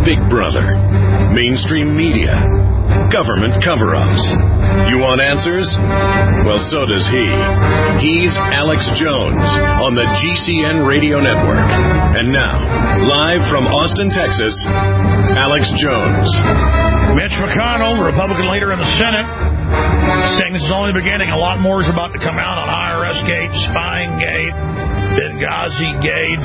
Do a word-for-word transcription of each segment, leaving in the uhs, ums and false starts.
Big Brother, mainstream media, government cover-ups. You want answers? Well, so does he. He's Alex Jones on the G C N Radio Network. And now, live from Austin, Texas, Alex Jones. Mitch McConnell, Republican leader in the Senate, saying this is only the beginning. A lot more is about to come out on I R S Gate, Spying Gate, Benghazi Gate,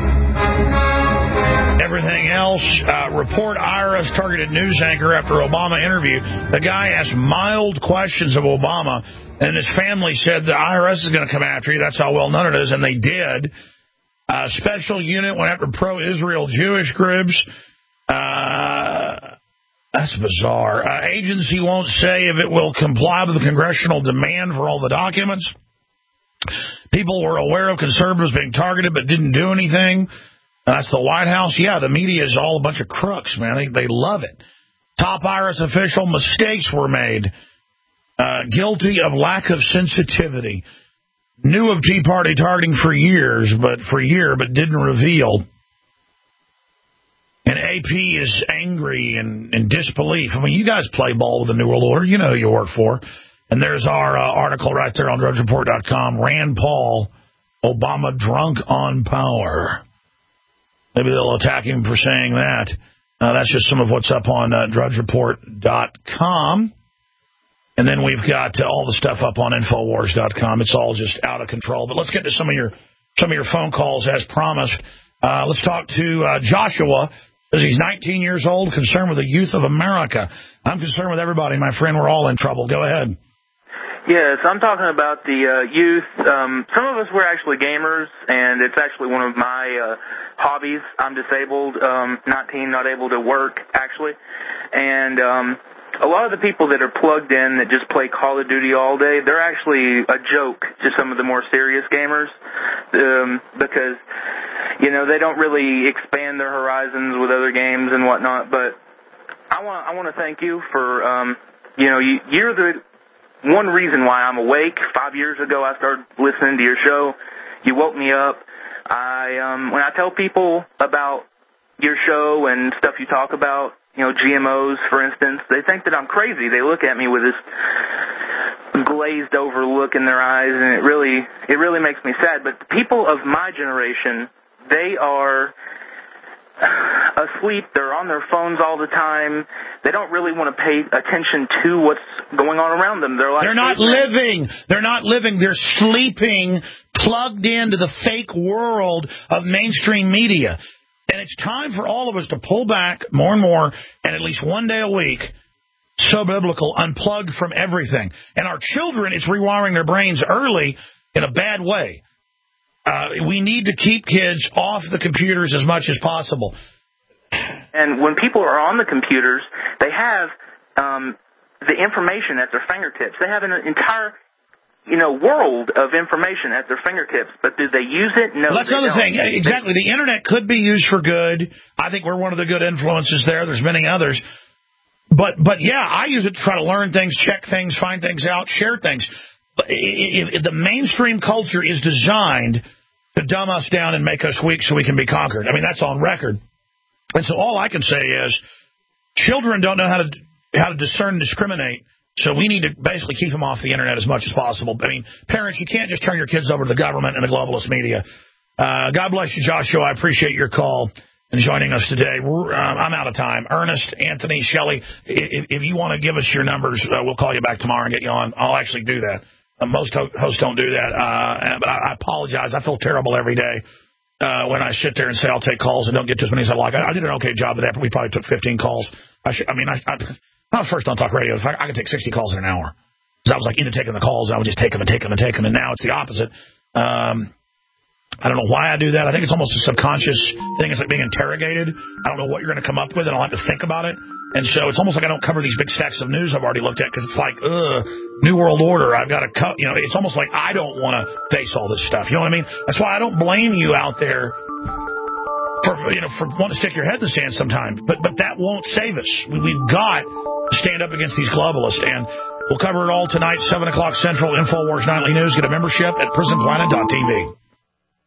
everything else. Uh, report I R S targeted news anchor after Obama interview. The guy asked mild questions of Obama, and his family said the I R S is going to come after you. That's how well known it is, and they did. Uh, special unit went after pro-Israel Jewish groups. Uh, that's bizarre. Uh, agency won't say if it will comply with the congressional demand for all the documents. People were aware of conservatives being targeted but didn't do anything. Uh, that's the White House. Yeah, the media is all a bunch of crooks, man. They, they love it. Top I R S official, mistakes were made. Uh, guilty of lack of sensitivity. Knew of Tea Party targeting for years, but for a year, but didn't reveal. And A P is angry and in disbelief. I mean, you guys play ball with the New World Order. You know who you work for. And there's our uh, article right there on Drudge Report dot com. Rand Paul, Obama drunk on power. Maybe they'll attack him for saying that. Uh, that's just some of what's up on uh, Drudge Report dot com. And then we've got uh, all the stuff up on Infowars dot com. It's all just out of control. But let's get to some of your some of your phone calls as promised. Uh, let's talk to uh, Joshua. He's nineteen years old, concerned with the youth of America. I'm concerned with everybody, my friend. We're all in trouble. Go ahead. Yes, I'm talking about the uh, youth. Um, some of us were actually gamers, and it's actually one of my uh, hobbies. I'm disabled, um, nineteen, not able to work, actually. And um, a lot of the people that are plugged in that just play Call of Duty all day, they're actually a joke to some of the more serious gamers um, because, you know, they don't really expand their horizons with other games and whatnot. But I want I want to thank you for, um, you know, you, you're the one reason why I'm awake. Five years ago, I started listening to your show. You woke me up. I um, when I tell people about your show and stuff you talk about, you know, G M Os, for instance, they think that I'm crazy. They look at me with this glazed over look in their eyes, and it really, it really makes me sad. But the people of my generation, they are asleep. They're on their phones all the time. They don't really want to pay attention to what's going on around them. They're like They're not living. They're not living. They're sleeping, plugged into the fake world of mainstream media. And it's time for all of us to pull back more and more, and at least one day a week, so biblical, unplugged from everything. And our children, it's rewiring their brains early in a bad way. Uh, we need to keep kids off the computers as much as possible. And when people are on the computers, they have um, the information at their fingertips. They have an entire, you know, world of information at their fingertips. But do they use it? No. Well, that's another thing. Exactly. The Internet could be used for good. I think we're one of the good influences there. There's many others. But, but yeah, I use it to try to learn things, check things, find things out, share things. If, if the mainstream culture is designed to dumb us down and make us weak so we can be conquered, I mean, that's on record. And so all I can say is children don't know how to how to discern and discriminate, so we need to basically keep them off the Internet as much as possible. I mean, parents, you can't just turn your kids over to the government and the globalist media. Uh, God bless you, Joshua. I appreciate your call and joining us today. We're, uh, I'm out of time. Ernest, Anthony, Shelley, if, if you want to give us your numbers, uh, we'll call you back tomorrow and get you on. I'll actually do that. Uh, most ho- hosts don't do that, uh, but I, I apologize. I feel terrible every day uh, when I sit there and say I'll take calls and don't get to as many as I like. I, I did an okay job of that, but we probably took fifteen calls. I, should, I mean, I, I, I was first on Talk Radio. I, I could take sixty calls in an hour. Because I was like into taking the calls, and I would just take them and take them and take them, and now it's the opposite. Um, I don't know why I do that. I think it's almost a subconscious thing. It's like being interrogated. I don't know what you're going to come up with, and I'll have to think about it. And so it's almost like I don't cover these big stacks of news I've already looked at because it's like, ugh, New World Order. I've got to cut. You know, it's almost like I don't want to face all this stuff. You know what I mean? That's why I don't blame you out there for, you know, for wanting to stick your head in the sand sometimes. But but that won't save us. We, we've got to stand up against these globalists. And we'll cover it all tonight, seven o'clock Central, Infowars Nightly News. Get a membership at prison planet dot t v.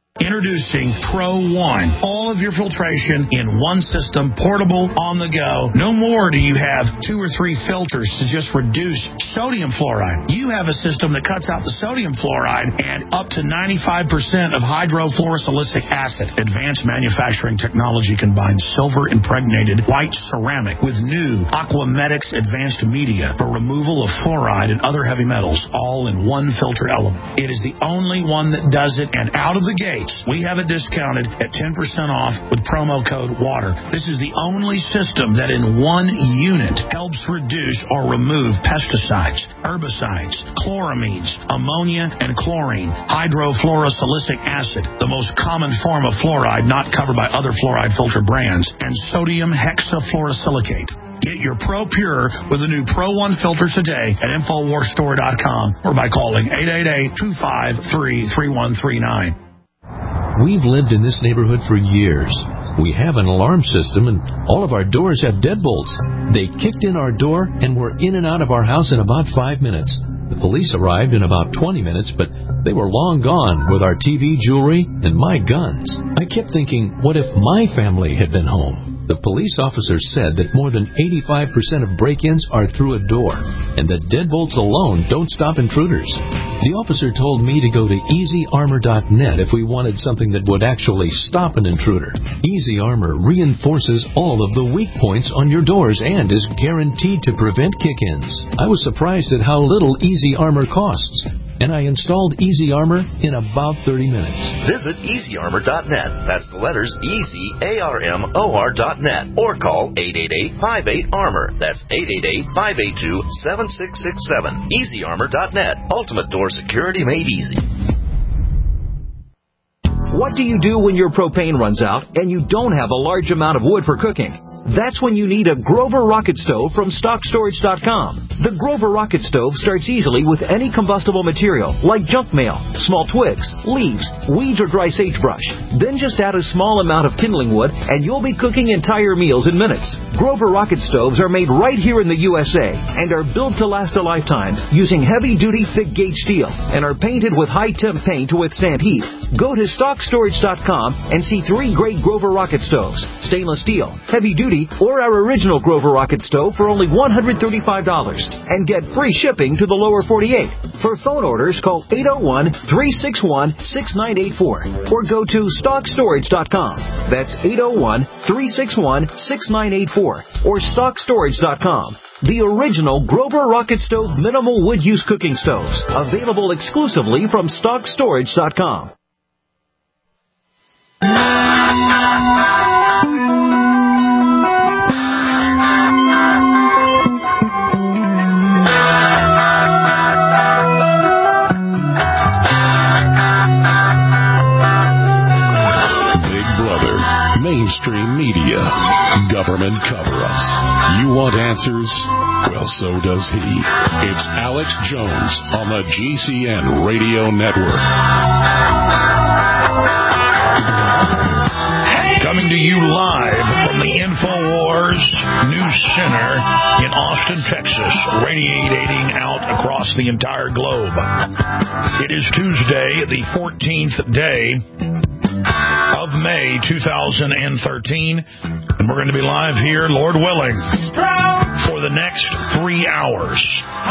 Introducing Pro One. All of your filtration in one system, portable, on the go. No more do you have two or three filters to just reduce sodium fluoride. You have a system that cuts out the sodium fluoride and up to ninety-five percent of hydrofluorosilicic acid. Advanced manufacturing technology combines silver-impregnated white ceramic with new Aquamedics advanced media for removal of fluoride and other heavy metals, all in one filter element. It is the only one that does it, and out of the gate, we have it discounted at ten percent off with promo code WATER. This is the only system that in one unit helps reduce or remove pesticides, herbicides, chloramines, ammonia, and chlorine, hydrofluorosilicic acid, the most common form of fluoride not covered by other fluoride filter brands, and sodium hexafluorosilicate. Get your Pro Pure with the new Pro One filter today at Infowars Store dot com or by calling eight eight eight, two five three, three one three nine. We've lived in this neighborhood for years. We have an alarm system, and all of our doors have deadbolts. They kicked in our door, and were in and out of our house in about five minutes. The police arrived in about twenty minutes, but they were long gone with our T V, jewelry, and my guns. I kept thinking, what if my family had been home? The police officer said that more than eighty-five percent of break-ins are through a door, and that deadbolts alone don't stop intruders. The officer told me to go to easy armor dot net if we wanted something that would actually stop an intruder. Easy Armor reinforces all of the weak points on your doors and is guaranteed to prevent kick-ins. I was surprised at how little Easy Armor costs, and I installed Easy Armor in about thirty minutes. Visit easy armor dot net. That's the letters easy, A R M O R dot net. Or call eight eight eight, five eight, armor. That's eight eight eight, five eight two, seven six six seven. easy armor dot net. Ultimate door security made easy. What do you do when your propane runs out and you don't have a large amount of wood for cooking? That's when you need a Grover Rocket Stove from stock storage dot com. The Grover Rocket Stove starts easily with any combustible material, like junk mail, small twigs, leaves, weeds, or dry sagebrush. Then just add a small amount of kindling wood, and you'll be cooking entire meals in minutes. Grover Rocket Stoves are made right here in the U S A and are built to last a lifetime using heavy-duty, thick-gauge steel and are painted with high-temp paint to withstand heat. Go to stock storage dot com and see three great Grover Rocket Stoves, stainless steel, heavy-duty, or our original Grover Rocket Stove for only one hundred thirty-five dollars and get free shipping to the lower forty-eight. For phone orders, call eight oh one, three six one, six nine eight four or go to stock storage dot com. That's eight oh one, three six one, six nine eight four or stock storage dot com. The original Grover Rocket Stove minimal wood use cooking stoves, available exclusively from stock storage dot com. Mainstream media, government cover-ups. You want answers? Well, so does he. It's Alex Jones on the G C N Radio Network. Coming to you live from the InfoWars News Center in Austin, Texas, radiating out across the entire globe. It is Tuesday, the fourteenth day of May two thousand thirteen, and we're going to be live here, Lord willing, for the next three hours.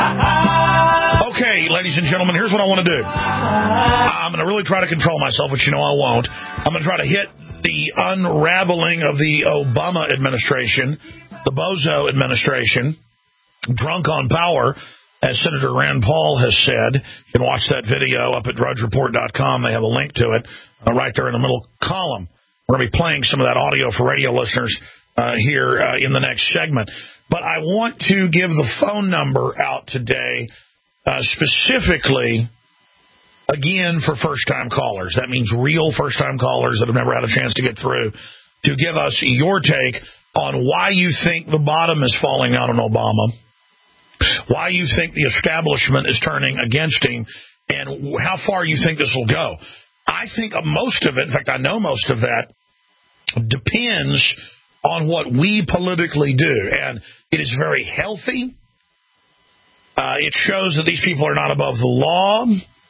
Okay, ladies and gentlemen, here's what I want to do. I'm going to really try to control myself, but you know I won't. I'm going to try to hit the unraveling of the Obama administration, the Bozo administration, drunk on power, as Senator Rand Paul has said. You can watch that video up at drudge report dot com. They have a link to it uh, right there in the middle column. We're going to be playing some of that audio for radio listeners uh, here uh, in the next segment. But I want to give the phone number out today uh, specifically, again, for first-time callers. That means real first-time callers that have never had a chance to get through, to give us your take on why you think the bottom is falling out on Obama, why you think the establishment is turning against him, and how far you think this will go. I think most of it, in fact, I know most of that, depends on what we politically do. And it is very healthy. Uh, it shows that these people are not above the law.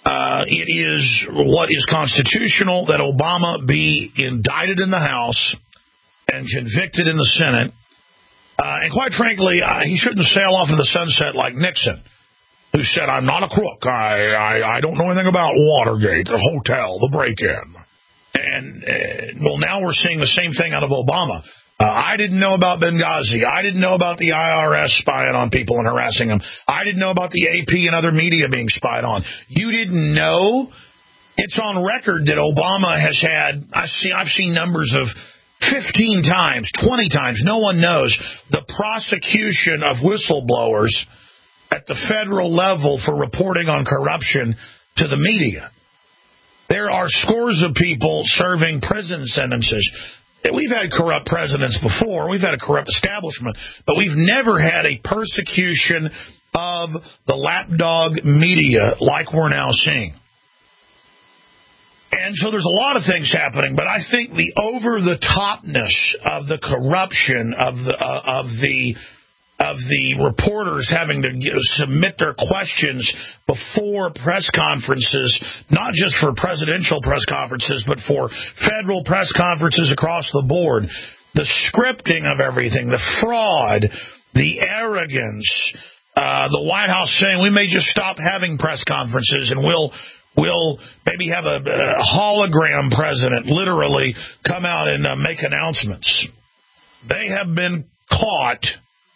Uh, it is what is constitutional that Obama be indicted in the House and convicted in the Senate. Uh, and quite frankly, uh, he shouldn't sail off into the sunset like Nixon, who said, I'm not a crook. I, I, I don't know anything about Watergate, the hotel, the break-in. And, uh, well, now we're seeing the same thing out of Obama. Uh, I didn't know about Benghazi. I didn't know about the I R S spying on people and harassing them. I didn't know about the A P and other media being spied on. You didn't know? It's on record that Obama has had, I see, I've seen numbers of fifteen times, twenty times, no one knows, the prosecution of whistleblowers at the federal level for reporting on corruption to the media. There are scores of people serving prison sentences. We've had corrupt presidents before. We've had a corrupt establishment. But we've never had a persecution of the lapdog media like we're now seeing. And so there's a lot of things happening, but I think the over-the-topness of the corruption of the uh, of the of the reporters having to get, submit their questions before press conferences, not just for presidential press conferences, but for federal press conferences across the board. The scripting of everything, the fraud, the arrogance, uh, the White House saying we may just stop having press conferences and we'll we'll maybe have a, a hologram president literally come out and uh, make announcements. They have been caught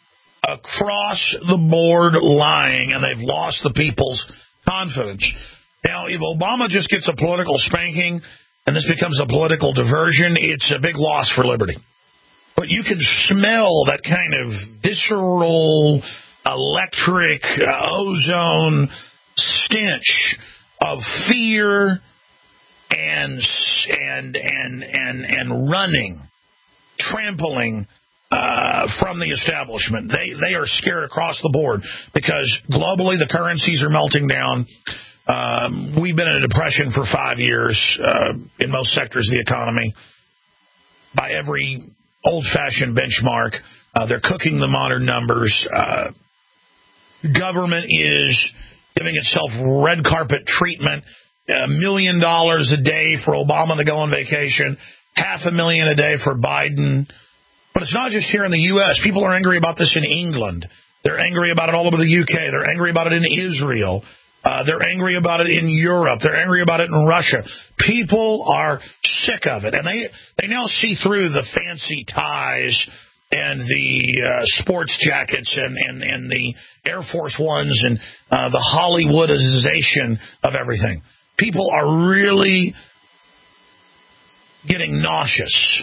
across the board lying, and they've lost the people's confidence. Now, if Obama just gets a political spanking and this becomes a political diversion, it's a big loss for liberty. But you can smell that kind of visceral, electric, uh, ozone stench of fear and and and and and running, trampling Uh, from the establishment. They they are scared across the board because globally the currencies are melting down. Um, we've been in a depression for five years uh, in most sectors of the economy. By every old-fashioned benchmark, uh, they're cooking the modern numbers. Uh, government is giving itself red carpet treatment. A million dollars a day for Obama to go on vacation. Half a million a day for Biden. But it's not just here in the U S People are angry about this in England. They're angry about it all over the U K. They're angry about it in Israel. Uh, they're angry about it in Europe. They're angry about it in Russia. People are sick of it. And they, they now see through the fancy ties and the uh, sports jackets and, and, and the Air Force Ones and uh, the Hollywoodization of everything. People are really getting nauseous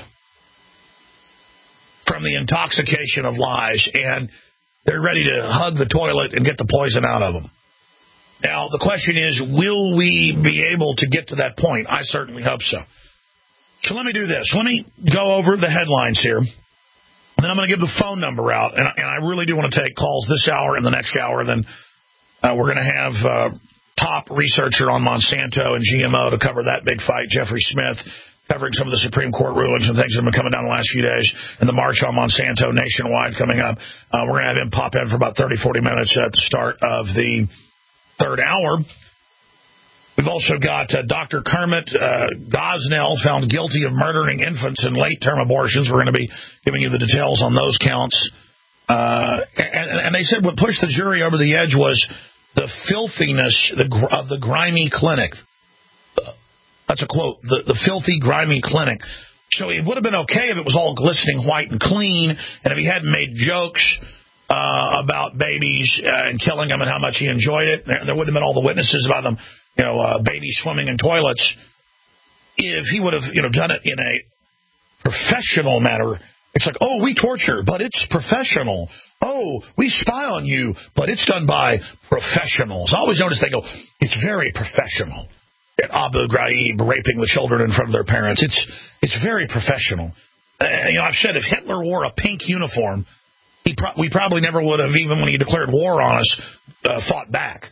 from the intoxication of lies, and they're ready to hug the toilet and get the poison out of them. Now, the question is, will we be able to get to that point? I certainly hope so. So let me do this. Let me go over the headlines here, and then I'm going to give the phone number out, and, and I really do want to take calls this hour and the next hour. Then uh, we're going to have uh, top researcher on Monsanto and G M O to cover that big fight, Jeffrey Smith, covering some of the Supreme Court rulings and things that have been coming down the last few days, and the march on Monsanto nationwide coming up. Uh, we're going to have him pop in for about thirty, forty minutes at the start of the third hour. We've also got uh, Doctor Kermit uh, Gosnell found guilty of murdering infants in late-term abortions. We're going to be giving you the details on those counts. Uh, and, and they said what pushed the jury over the edge was the filthiness of the grimy clinic. That's a quote, the, the filthy, grimy clinic. So it would have been okay if it was all glistening white and clean, and if he hadn't made jokes uh, about babies uh, and killing them and how much he enjoyed it. There, there wouldn't have been all the witnesses about them, you know, uh, babies swimming in toilets. If he would have, you know, done it in a professional manner, it's like, oh, we torture, but it's professional. Oh, we spy on you, but it's done by professionals. I always notice they go, it's very professional. At Abu Ghraib raping the children in front of their parents. It's it's very professional. Uh, you know, I've said if Hitler wore a pink uniform, he pro- we probably never would have, even when he declared war on us, uh, fought back.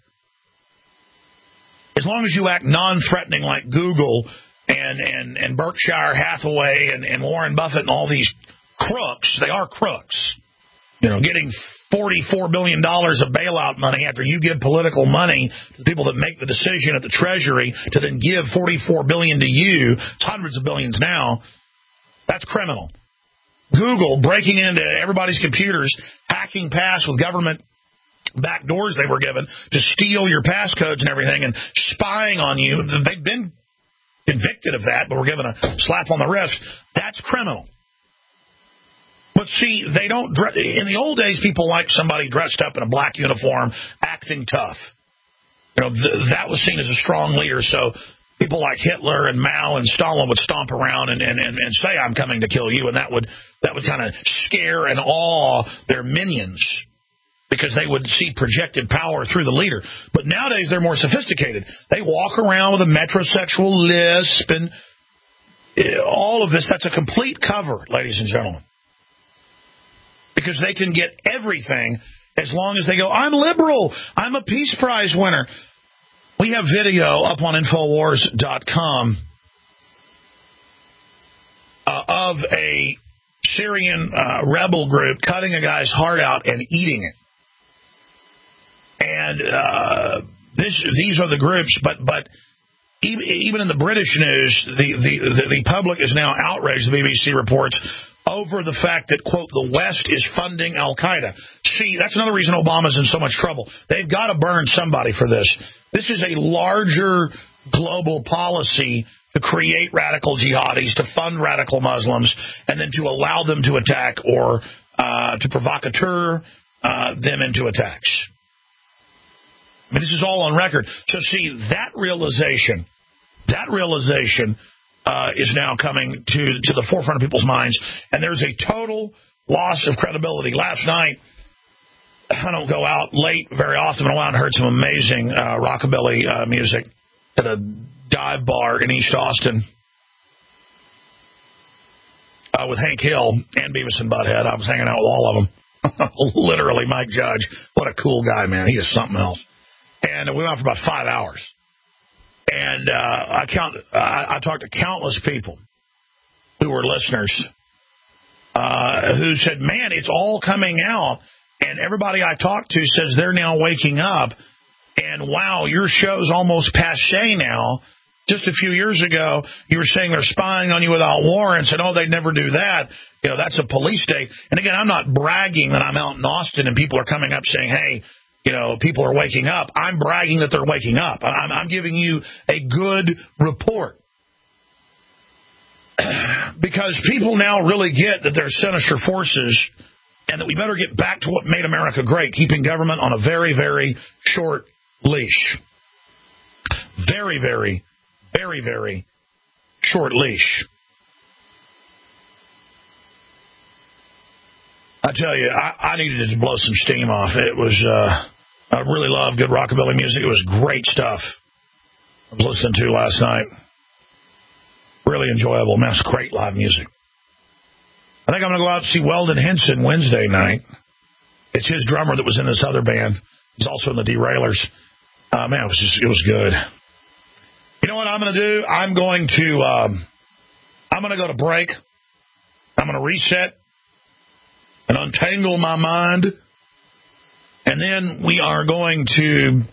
As long as you act non-threatening like Google and, and, and Berkshire Hathaway and, and Warren Buffett and all these crooks, they are crooks. you know, getting forty-four billion dollars of bailout money after you give political money to the people that make the decision at the Treasury to then give forty-four billion dollars to you, it's hundreds of billions now, that's criminal. Google breaking into everybody's computers, hacking past with government back doors they were given to steal your passcodes and everything and spying on you. They've been convicted of that, but were given a slap on the wrist. That's criminal. But see, they don't. In the old days, people liked somebody dressed up in a black uniform, acting tough. You know, th- that was seen as a strong leader. So people like Hitler and Mao and Stalin would stomp around and, and, and, and say, "I'm coming to kill you," and that would that would kind of scare and awe their minions because they would see projected power through the leader. But nowadays, they're more sophisticated. They walk around with a metrosexual lisp and all of this. That's a complete cover, ladies and gentlemen. Because they can get everything as long as they go, I'm liberal, I'm a Peace Prize winner. We have video up on Infowars dot com uh, of a Syrian uh, rebel group cutting a guy's heart out and eating it. And uh, this, these are the groups, but but even, even in the British news, the, the, the, the public is now outraged, the B B C reports, over the fact that, quote, the West is funding al-Qaeda. See, that's another reason Obama's in so much trouble. They've got to burn somebody for this. This is a larger global policy to create radical jihadis, to fund radical Muslims, and then to allow them to attack or uh, to provocateur uh, them into attacks. I mean, this is all on record. So, see, that realization, that realization... Uh, is now coming to, to the forefront of people's minds, and there's a total loss of credibility. Last night, I don't go out late very often, but I went out and heard some amazing uh, rockabilly uh, music at a dive bar in East Austin uh, with Hank Hill and Beavis and Butthead. I was hanging out with all of them. Literally, Mike Judge. What a cool guy, man. He is something else. And we went out for about five hours. And uh, I count. I, I talked to countless people who were listeners uh, who said, man, it's all coming out. And everybody I talked to says they're now waking up. And, wow, your show's almost passé now. Just a few years ago, you were saying they're spying on you without warrants, and, oh, they'd never do that. You know, that's a police state. And, again, I'm not bragging that I'm out in Austin and people are coming up saying, hey, you know, people are waking up. I'm bragging that they're waking up. I'm, I'm giving you a good report. Because people now really get that there's sinister forces and that we better get back to what made America great, keeping government on a very, very short leash. Very, very, very, very short leash. I tell you, I, I needed to blow some steam off. It was, uh, I really love good rockabilly music. It was great stuff I was listening to last night. Really enjoyable. Man, it's great live music. I think I'm going to go out and see Weldon Henson Wednesday night. It's his drummer that was in this other band. He's also in the Derailers. Uh, man, it was just, it was good. You know what I'm going to do? I'm going to, um, I'm going to go to break. I'm going to reset and untangle my mind. And then we are going to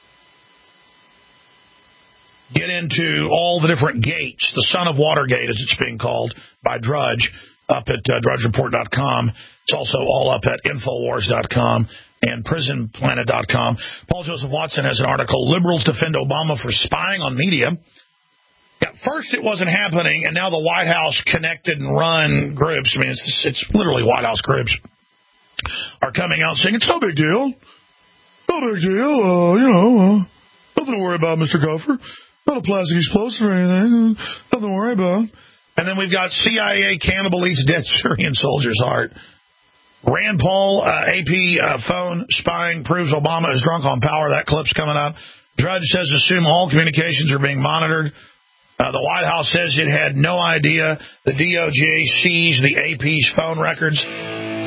get into all the different gates, the son of Watergate, as it's being called by Drudge, up at uh, drudge report dot com. It's also all up at infowars dot com and prison planet dot com. Paul Joseph Watson has an article, Liberals Defend Obama for Spying on Media. At first it wasn't happening, and now the White House connected and run groups, I mean, it's, it's literally White House groups, are coming out saying, it's no big deal. No big deal. Uh, you know, uh, nothing to worry about, Mister Gopher. Not a plastic explosive or anything. Nothing to worry about. And then we've got C I A cannibal eats dead Syrian soldier's heart. Rand Paul, uh, A P uh, phone spying proves Obama is drunk on power. That clip's coming up. Drudge says assume all communications are being monitored. Uh, the White House says it had no idea the D O J seized the A P's phone records.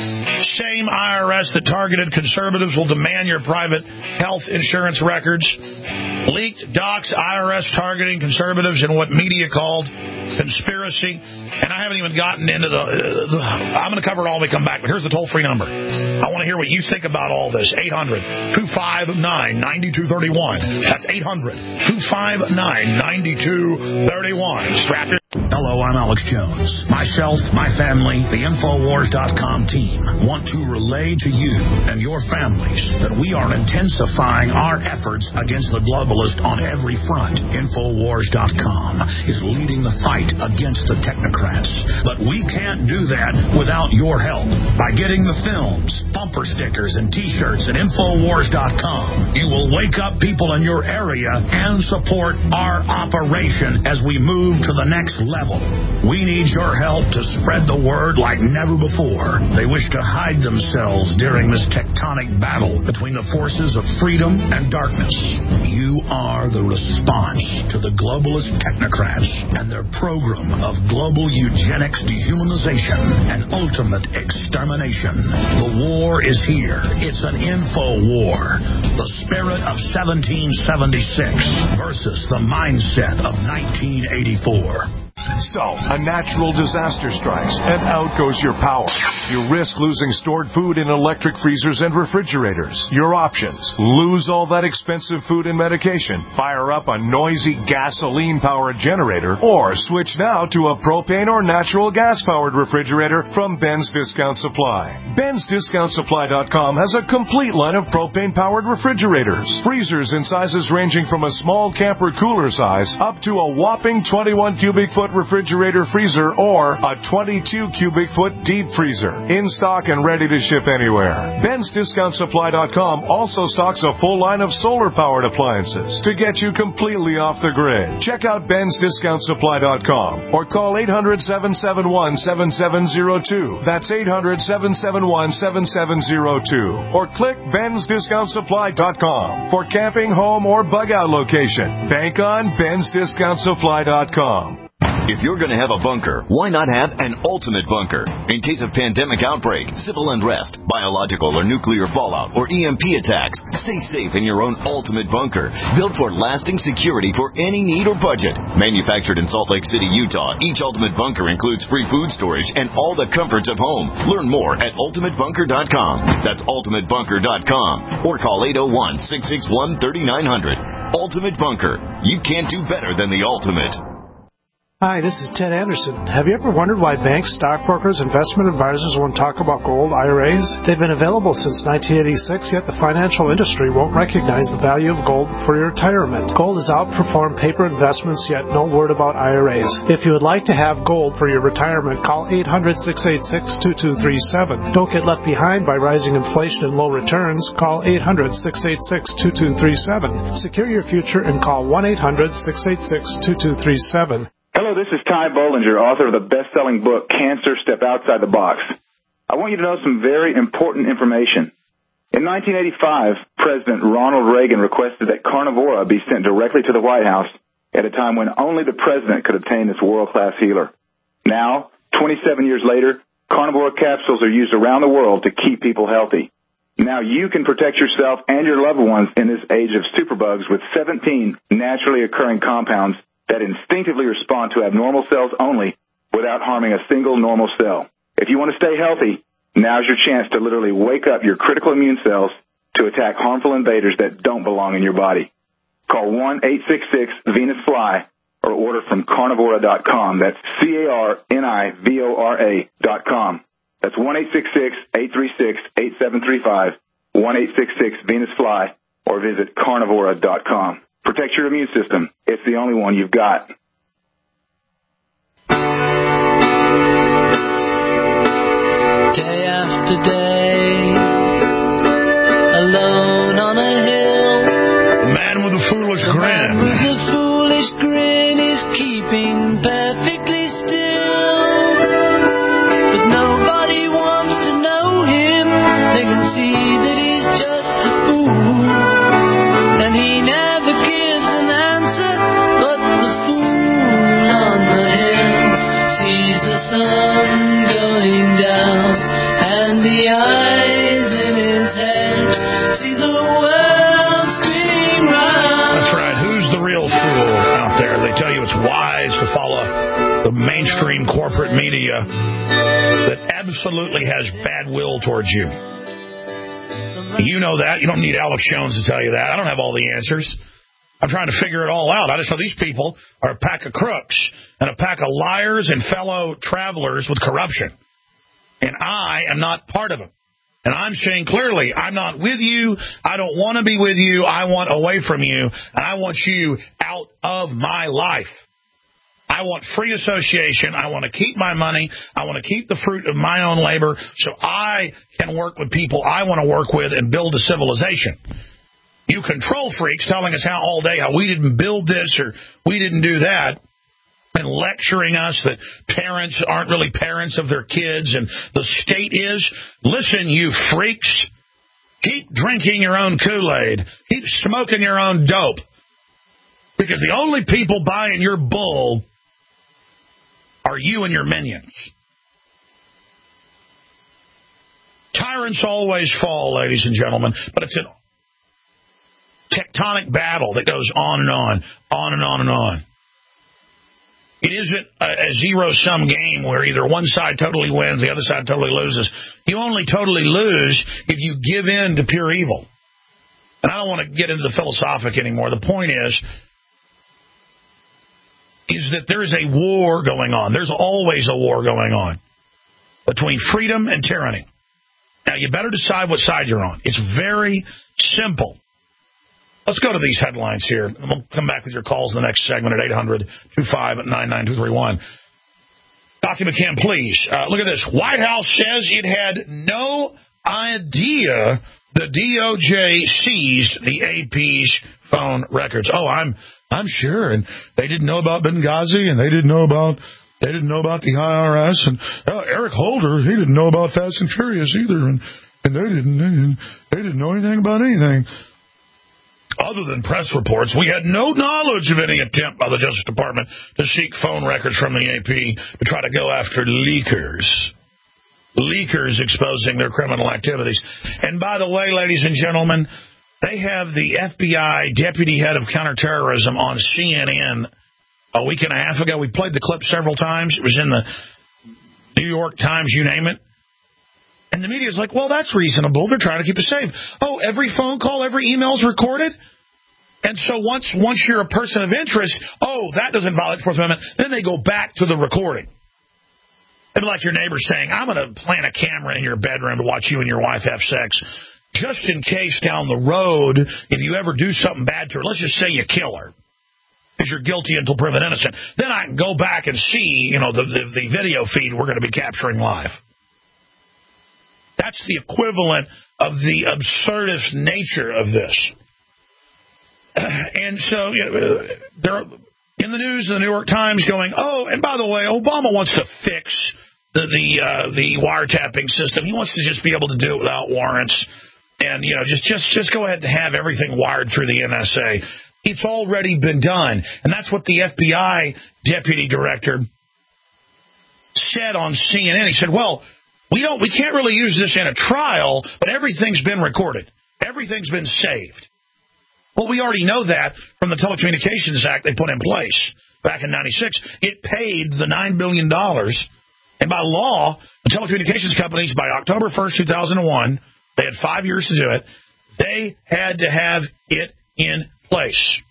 same I R S that targeted conservatives will demand your private health insurance records. Leaked docs I R S targeting conservatives in what media called conspiracy. And I haven't even gotten into the... Uh, the I'm going to cover it all when we come back, but here's the toll-free number. I want to hear what you think about all this. eight hundred, two five nine, nine two three one. That's eight hundred, two five nine, nine two three one. Strap your... Hello, I'm Alex Jones. Myself, my family, the Infowars dot com team want to relay to you and your families that we are intensifying our efforts against the globalist on every front. Infowars dot com is leading the fight against the technocrats. But we can't do that without your help. By getting the films, bumper stickers, and T-shirts at Infowars dot com, you will wake up people in your area and support our operation as we move to the next level. We need your help to spread the word like never before. They wish to hide themselves during this tectonic battle between the forces of freedom and darkness. You are the response to the globalist technocrats and their program of global eugenics, dehumanization, and ultimate extermination. The war is here. It's an info war. The spirit of seventeen seventy-six versus the mindset of nineteen eighty-four. So, a natural disaster strikes, and out goes your power. You risk losing stored food in electric freezers and refrigerators. Your options: lose all that expensive food and medication, fire up a noisy gasoline-powered generator, or switch now to a propane or natural gas-powered refrigerator from Ben's Discount Supply. Ben's Discount Supply dot com has a complete line of propane-powered refrigerators. Freezers in sizes ranging from a small camper cooler size up to a whopping twenty-one cubic foot refrigerator freezer or a twenty-two cubic foot deep freezer. In stock and ready to ship anywhere. Ben's Discount Supply dot com also stocks a full line of solar-powered appliances to get you completely off the grid. Check out Ben's Discount Supply dot com or call eight hundred, seven seven one, seven seven zero two. That's eight hundred, seven seven one, seven seven zero two. Or click Ben's Discount Supply dot com for camping, home, or bug-out location. Bank on Ben's Discount Supply dot com. If you're going to have a bunker, why not have an ultimate bunker? In case of pandemic outbreak, civil unrest, biological or nuclear fallout, or E M P attacks, stay safe in your own ultimate bunker. Built for lasting security for any need or budget. Manufactured in Salt Lake City, Utah, each ultimate bunker includes free food storage and all the comforts of home. Learn more at ultimate bunker dot com. That's ultimate bunker dot com. Or call eight oh one, six six one, three nine zero zero. Ultimate Bunker. You can't do better than the ultimate. Hi, this is Ted Anderson. Have you ever wondered why banks, stockbrokers, investment advisors won't talk about gold I R As? They've been available since nineteen eighty-six, yet the financial industry won't recognize the value of gold for your retirement. Gold has outperformed paper investments, yet no word about I R As. If you would like to have gold for your retirement, call eight hundred, six eight six, two two three seven. Don't get left behind by rising inflation and low returns. Call eight hundred, six eight six, two two three seven. Secure your future and call one eight hundred, six eight six, two two three seven. Hello, this is Ty Bollinger, author of the best-selling book, Cancer, Step Outside the Box. I want you to know some very important information. In nineteen eighty-five, President Ronald Reagan requested that Carnivora be sent directly to the White House at a time when only the president could obtain this world-class healer. Now, twenty-seven years later, Carnivora capsules are used around the world to keep people healthy. Now you can protect yourself and your loved ones in this age of superbugs with seventeen naturally occurring compounds that instinctively respond to abnormal cells only without harming a single normal cell. If you want to stay healthy, now's your chance to literally wake up your critical immune cells to attack harmful invaders that don't belong in your body. Call one eight six six Venus Fly or order from carnivora dot com. That's C A R N I V O R A dot com. That's one eight six six, eight three six, eight seven three five, one eight six six Venus Fly, or visit carnivora dot com. Protect your immune system. It's the only one you've got. Day after day, alone on a hill. Man with a foolish the grin. Man with a foolish grin is keeping perfectly still. But nobody wants to know him. They can see that he's just a fool. And he never gives an answer, but the fool on the hill sees the sun going down and the eye mainstream corporate media that absolutely has bad will towards you. You know that. You don't need Alex Jones to tell you that. I don't have all the answers. I'm trying to figure it all out. I just know these people are a pack of crooks and a pack of liars and fellow travelers with corruption. And I am not part of them. And I'm saying clearly, I'm not with you. I don't want to be with you. I want away from you. And I want you out of my life. I want free association. I want to keep my money. I want to keep the fruit of my own labor so I can work with people I want to work with and build a civilization. You control freaks telling us how all day how we didn't build this or we didn't do that. And lecturing us that parents aren't really parents of their kids and the state is. Listen, you freaks, keep drinking your own Kool-Aid. Keep smoking your own dope. Because the only people buying your bull are you and your minions. Tyrants always fall, ladies and gentlemen, but it's a tectonic battle that goes on and on, on and on and on. It isn't a, a zero-sum game where either one side totally wins, the other side totally loses. You only totally lose if you give in to pure evil. And I don't want to get into the philosophic anymore. The point is, is that there is a war going on. There's always a war going on between freedom and tyranny. Now, you better decide what side you're on. It's very simple. Let's go to these headlines here, and we'll come back with your calls in the next segment at eight hundred, two five nine, nine two three one. Doctor McCann, please. Uh, look at this. White House says it had no idea the D O J seized the A P's phone records. Oh, I'm I'm sure, and they didn't know about Benghazi, and they didn't know about they didn't know about the I R S, and uh, Eric Holder, he didn't know about Fast and Furious either, and and they didn't they didn't, they didn't know anything about anything. Other than press reports, we had no knowledge of any attempt by the Justice Department to seek phone records from the A P to try to go after leakers. Leakers exposing their criminal activities. And by the way, ladies and gentlemen, they have the F B I deputy head of counterterrorism on C N N a week and a half ago. We played the clip several times. It was in the New York Times, you name it. And the media is like, well, that's reasonable. They're trying to keep us safe. Oh, every phone call, every email is recorded? And so once once you're a person of interest, oh, that doesn't violate the Fourth Amendment, then they go back to the recording. It'd be like your neighbor saying, I'm going to plant a camera in your bedroom to watch you and your wife have sex, just in case down the road, if you ever do something bad to her, let's just say you kill her, because you're guilty until proven innocent. Then I can go back and see, you know, the, the, the video feed we're going to be capturing live. That's the equivalent of the absurdist nature of this. And so, you know, they're in the news in the New York Times going, oh, and by the way, Obama wants to fix the the, uh, the wiretapping system. He wants to just be able to do it without warrants. And, you know, just, just, just go ahead and have everything wired through the N S A. It's already been done. And that's what the F B I deputy director said on C N N. He said, well, We don't. We can't really use this in a trial, but everything's been recorded. Everything's been saved. Well, we already know that from the Telecommunications Act they put in place back in ninety-six. It paid the nine billion dollars, and by law, the telecommunications companies, by October first, two thousand one, they had five years to do it, they had to have it in place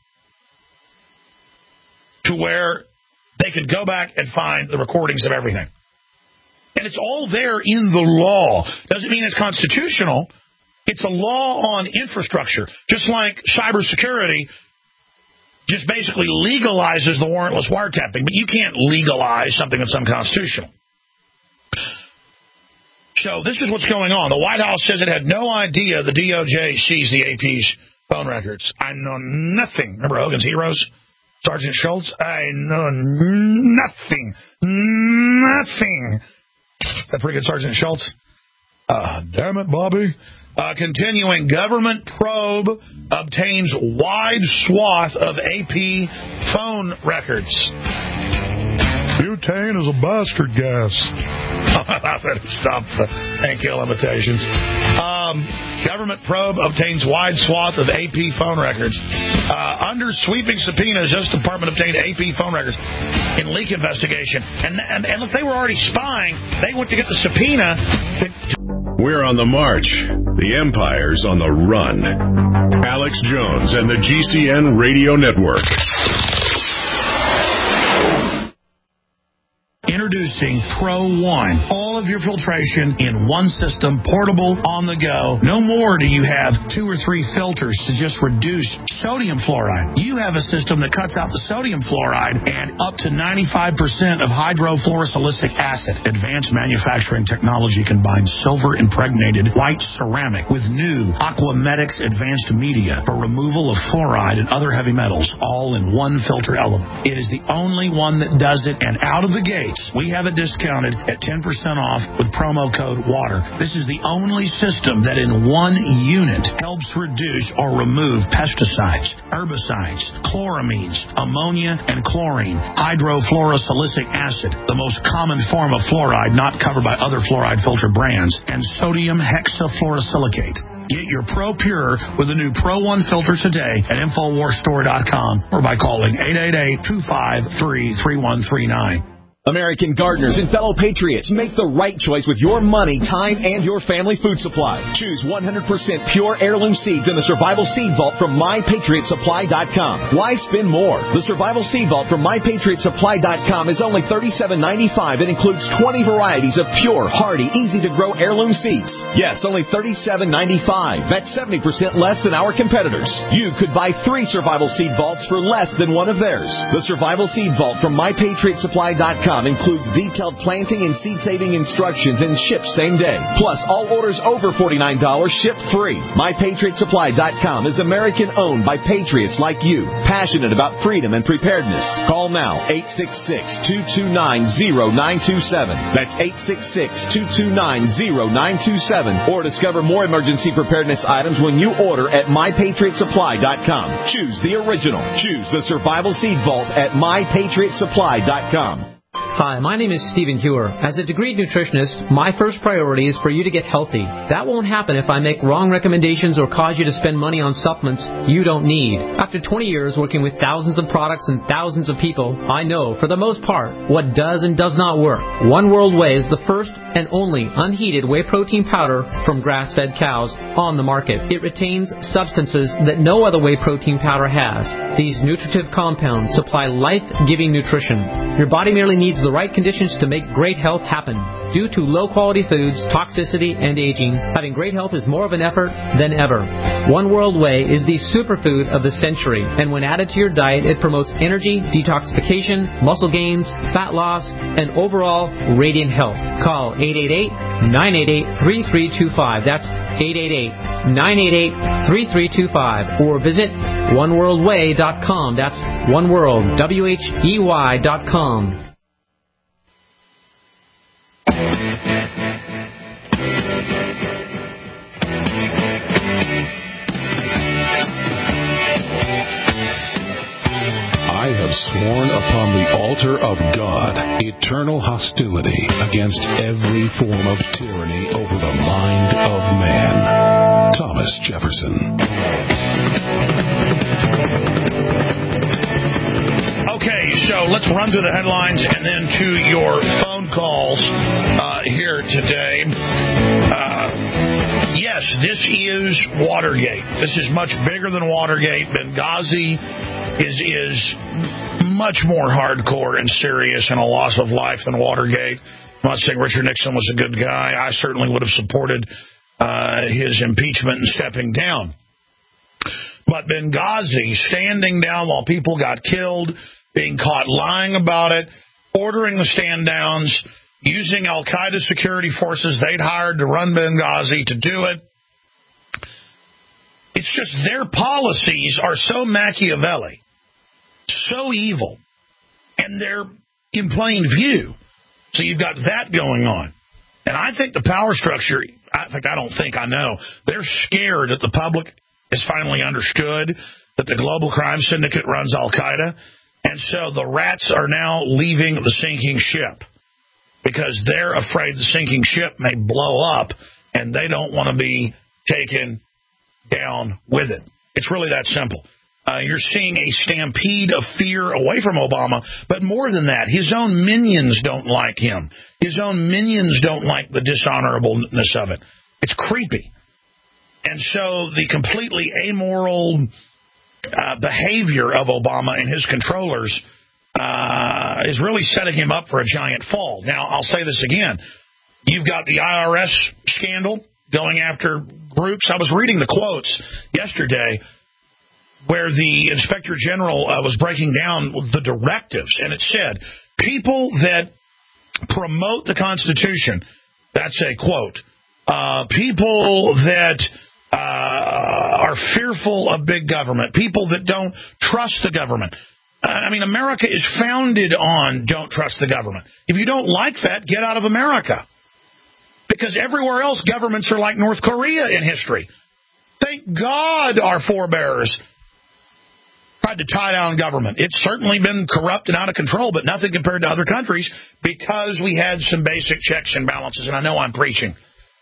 to where they could go back and find the recordings of everything. And it's all there in the law. Doesn't mean it's constitutional. It's a law on infrastructure. Just like cybersecurity just basically legalizes the warrantless wiretapping. But you can't legalize something that's unconstitutional. So this is what's going on. The White House says it had no idea the D O J seized the A P's phone records. I know nothing. Remember Hogan's Heroes? Sergeant Schultz? I know nothing. Nothing. Is that pretty good, Sergeant Schultz? Uh, damn it, Bobby. Uh, continuing, government probe obtains wide swath of A P phone records. You butane is a bastard gas. I better stop the and kill imitations. Um, government probe obtains wide swath of A P phone records. Uh, under sweeping subpoenas, Justice Department obtained A P phone records in leak investigation. And, and, and if they were already spying, they went to get the subpoena. That... We're on the march. The empire's on the run. Alex Jones and the G C N Radio Network. Introducing Pro One. All of your filtration in one system, portable, on the go. No more do you have two or three filters to just reduce sodium fluoride. You have a system that cuts out the sodium fluoride and up to ninety-five percent of hydrofluorosilicic acid. Advanced manufacturing technology combines silver-impregnated white ceramic with new Aquamedics advanced media for removal of fluoride and other heavy metals, all in one filter element. It is the only one that does it, and out of the gates, we have it discounted at ten percent off with promo code WATER. This is the only system that in one unit helps reduce or remove pesticides, herbicides, chloramines, ammonia, and chlorine, hydrofluorosilicic acid, the most common form of fluoride not covered by other fluoride filter brands, and sodium hexafluorosilicate. Get your Pro Pure with the new Pro One filter today at Infowars Store dot com or by calling eight eight eight, two five three, three one three nine. American gardeners and fellow patriots, make the right choice with your money, time, and your family food supply. Choose one hundred percent pure heirloom seeds in the Survival Seed Vault from my patriot supply dot com. Why spend more? The Survival Seed Vault from my patriot supply dot com is only thirty-seven ninety-five and includes twenty varieties of pure, hardy, easy-to-grow heirloom seeds. Yes, only thirty-seven ninety-five. That's seventy percent less than our competitors. You could buy three Survival Seed Vaults for less than one of theirs. The Survival Seed Vault from my patriot supply dot com includes detailed planting and seed-saving instructions and ships same day. Plus, all orders over forty-nine dollars ship free. my patriot supply dot com is American-owned by patriots like you, passionate about freedom and preparedness. Call now, eight six six, two two nine, zero nine two seven. That's eight six six, two two nine, zero nine two seven. Or discover more emergency preparedness items when you order at my patriot supply dot com. Choose the original. Choose the Survival Seed Vault at my patriot supply dot com. Hi, my name is Stephen Hewer. As a degreed nutritionist, my first priority is for you to get healthy. That won't happen if I make wrong recommendations or cause you to spend money on supplements you don't need. After twenty years working with thousands of products and thousands of people, I know, for the most part, what does and does not work. One World Whey is the first and only unheated whey protein powder from grass-fed cows on the market. It retains substances that no other whey protein powder has. These nutritive compounds supply life-giving nutrition. Your body merely needs the right conditions to make great health happen. Due to low-quality foods, toxicity, and aging, having great health is more of an effort than ever. One World Whey is the superfood of the century, and when added to your diet, it promotes energy, detoxification, muscle gains, fat loss, and overall radiant health. Call eight eight eight, nine eight eight, three three two five. That's eight eight eight, nine eight eight, three three two five. Or visit one world whey dot com. That's oneworld, W H E Y dot com. I have sworn upon the altar of God eternal hostility against every form of tyranny over the mind of man. Thomas Jefferson. Okay, so let's run through the headlines and then to your phone calls uh, here today. Uh, yes, this is Watergate. This is much bigger than Watergate. Benghazi is is much more hardcore and serious and a loss of life than Watergate. I'm not saying Richard Nixon was a good guy. I certainly would have supported uh, his impeachment and stepping down. But Benghazi, standing down while people got killed, being caught lying about it, ordering the stand-downs, using al-Qaeda security forces they'd hired to run Benghazi to do it. It's just their policies are so Machiavelli, so evil, and they're in plain view. So you've got that going on. And I think the power structure, I think I don't think I know, they're scared that the public has finally understood that the global crime syndicate runs al-Qaeda. And so the rats are now leaving the sinking ship because they're afraid the sinking ship may blow up and they don't want to be taken down with it. It's really that simple. Uh, you're seeing a stampede of fear away from Obama, but more than that, his own minions don't like him. His own minions don't like the dishonorableness of it. It's creepy. And so the completely amoral uh, behavior of Obama and his controllers uh, is really setting him up for a giant fall. Now, I'll say this again. You've got the I R S scandal going after groups. I was reading the quotes yesterday where the Inspector General uh, was breaking down the directives, and it said, people that promote the Constitution, that's a quote, uh, people that uh, are fearful of big government, people that don't trust the government. Uh, I mean, America is founded on don't trust the government. If you don't like that, get out of America. Because everywhere else, governments are like North Korea in history. Thank God our forebears tried to tie down government. It's certainly been corrupt and out of control, but nothing compared to other countries because we had some basic checks and balances, and I know I'm preaching.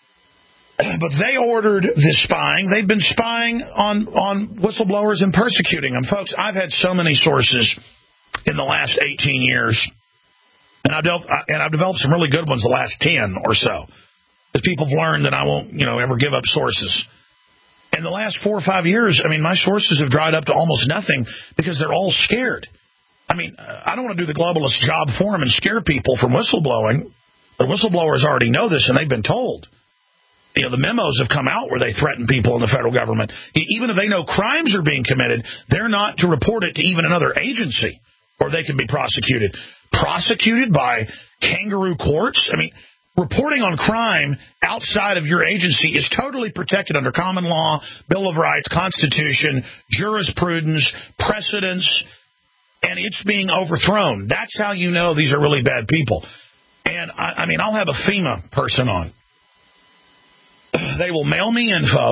But they ordered this spying. They've been spying on, on whistleblowers and persecuting them. Folks, I've had so many sources in the last eighteen years, and I've developed, and I've developed some really good ones the last ten or so, because people have learned that I won't, you know, ever give up sources. In the last four or five years, I mean, my sources have dried up to almost nothing because they're all scared. I mean, I don't want to do the globalist job for them and scare people from whistleblowing. The whistleblowers already know this, and they've been told. You know, the memos have come out where they threaten people in the federal government. Even if they know crimes are being committed, they're not to report it to even another agency, or they can be prosecuted. Prosecuted by kangaroo courts? I mean, reporting on crime outside of your agency is totally protected under common law, Bill of Rights, Constitution, jurisprudence, precedents, and it's being overthrown. That's how you know these are really bad people. And, I, I mean, I'll have a FEMA person on. They will mail me info.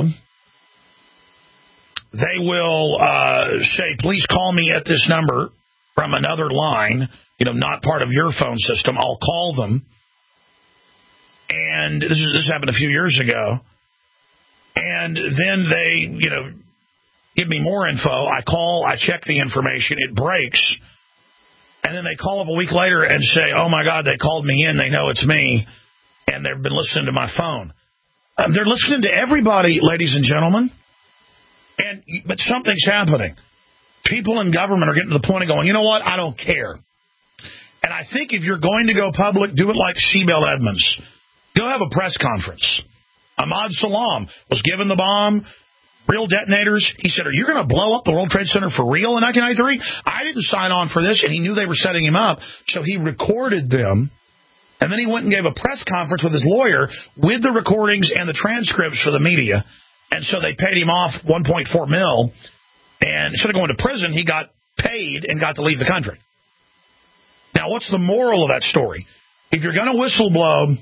They will uh, say, please call me at this number from another line, you know, not part of your phone system. I'll call them. And this, is, this happened a few years ago. And then they, you know, give me more info. I call, I check the information. It breaks. And then they call up a week later and say, oh, my God, they called me in. They know it's me. And they've been listening to my phone. Um, they're listening to everybody, ladies and gentlemen. And but something's happening. People in government are getting to the point of going, you know what, I don't care. And I think if you're going to go public, do it like Seabell Edmonds. Go have a press conference. Ahmad Salam was given the bomb, real detonators. He said, are you going to blow up the World Trade Center for real in nineteen ninety-three? I didn't sign on for this, and he knew they were setting him up, so he recorded them. And then he went and gave a press conference with his lawyer with the recordings and the transcripts for the media. And so they paid him off one point four mil. And instead of going to prison, he got paid and got to leave the country. Now, what's the moral of that story? If you're going to whistleblow,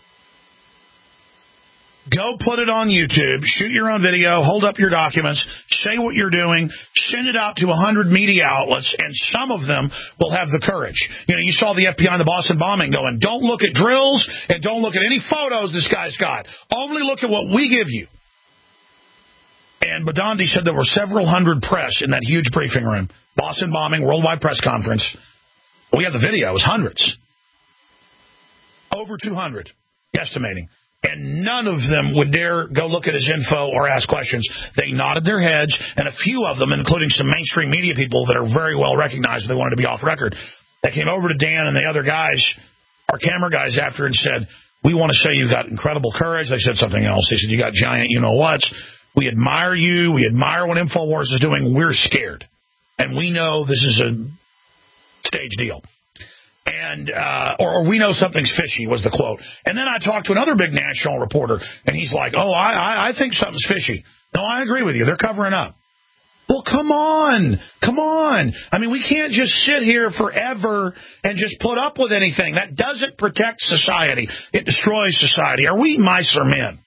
go put it on YouTube, shoot your own video, hold up your documents, say what you're doing, send it out to one hundred media outlets, and some of them will have the courage. You know, you saw the F B I in the Boston bombing going, don't look at drills and don't look at any photos this guy's got. Only look at what we give you. And Badandi said there were several hundred press in that huge briefing room. Boston bombing, worldwide press conference. We have the video. It was hundreds. Over two hundred, estimating. And none of them would dare go look at his info or ask questions. They nodded their heads, and a few of them, including some mainstream media people that are very well recognized, they wanted to be off record, they came over to Dan and the other guys, our camera guys, after and said, we want to say you've got incredible courage. They said something else. They said, you got giant you-know-whats. We admire you. We admire what InfoWars is doing. We're scared. And we know this is a stage deal. And uh, or, or we know something's fishy was the quote. And then I talked to another big national reporter, and he's like, oh, I, I, I think something's fishy. No, I agree with you. They're covering up. Well, come on. Come on. I mean, we can't just sit here forever and just put up with anything. That doesn't protect society. It destroys society. Are we mice or men?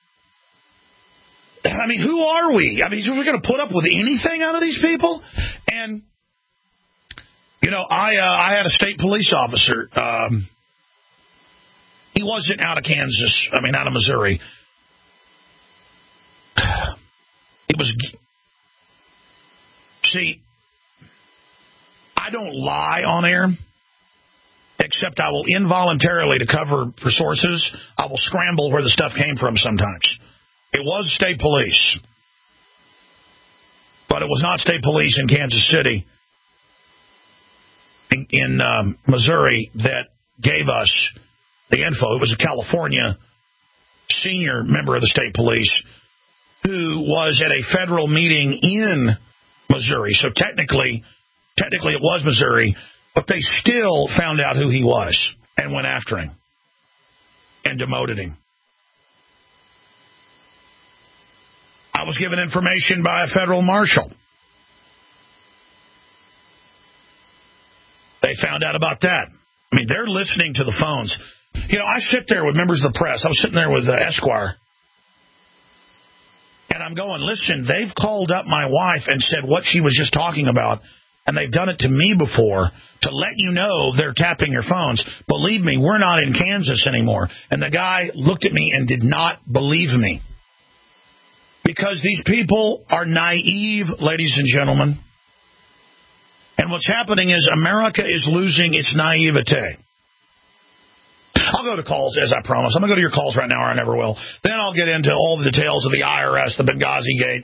I mean, who are we? I mean, are we going to put up with anything out of these people? And You know, I uh, I had a state police officer. Um, he wasn't out of Kansas. I mean, out of Missouri. It was. See, I don't lie on air, except I will involuntarily, to cover for sources, I will scramble where the stuff came from sometimes. It was state police, but it was not state police in Kansas City, in, in um, Missouri, that gave us the info. It was a California senior member of the state police who was at a federal meeting in Missouri. So technically, technically it was Missouri, but they still found out who he was and went after him and demoted him. I was given information by a federal marshal. They found out about that. I mean, they're listening to the phones. You know, I sit there with members of the press. I was sitting there with uh, Esquire. And I'm going, listen, they've called up my wife and said what she was just talking about, and they've done it to me before to let you know they're tapping your phones. Believe me, we're not in Kansas anymore. And the guy looked at me and did not believe me. Because these people are naive, ladies and gentlemen. And what's happening is America is losing its naivete. I'll go to calls, as I promised. I'm going to go to your calls right now, or I never will. Then I'll get into all the details of the I R S, the Benghazi Gate,